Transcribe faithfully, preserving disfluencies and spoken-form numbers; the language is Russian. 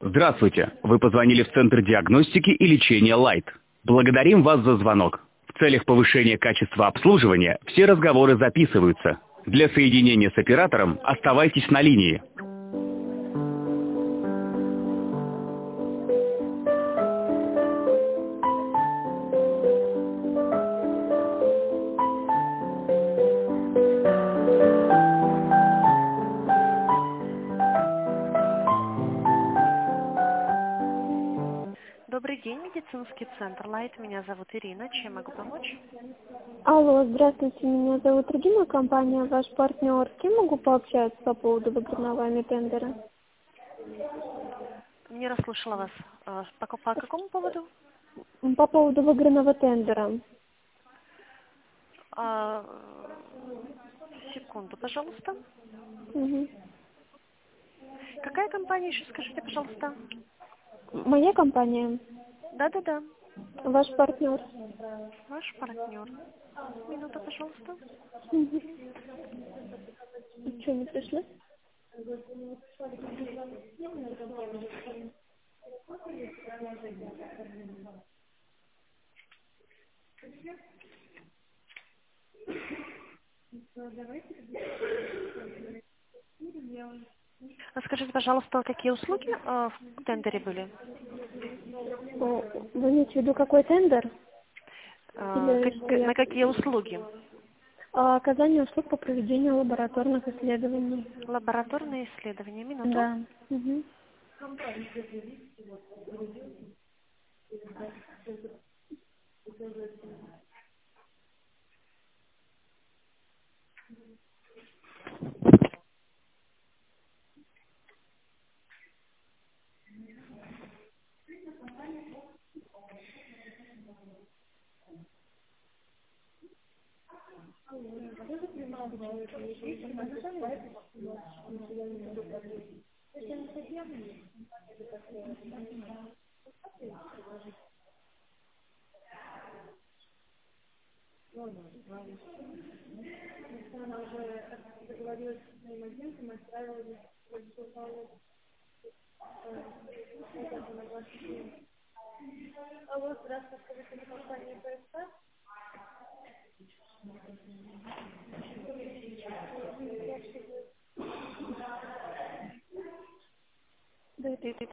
Здравствуйте! Вы позвонили в Центр диагностики и лечения Light. Благодарим вас за звонок. В целях повышения качества обслуживания все разговоры записываются. Для соединения с оператором оставайтесь на линии. Добрый день, медицинский центр Light. Меня зовут Ирина. Чем могу помочь? Алло, здравствуйте, меня зовут Регина, компания «Ваш партнер». С кем могу пообщаться по поводу выигрывания тендера? Не расслышала вас. Э, По, по какому поводу? По поводу выигранного тендера. А, секунду, пожалуйста. Мгм. Какая компания еще, скажите, пожалуйста? Моя компания Да-да-да. «Ваш партнер». Ваш партнер. Минуту, пожалуйста. Мгм. Что, не пришли? А скажите, пожалуйста, какие услуги э, в тендере были? О, Вы имеете в виду какой тендер? Э, Или что как- я... на какие услуги? А, Оказание услуг по проведению лабораторных исследований. Лабораторные исследования. Минуту. Да. Мгм. Да, это- это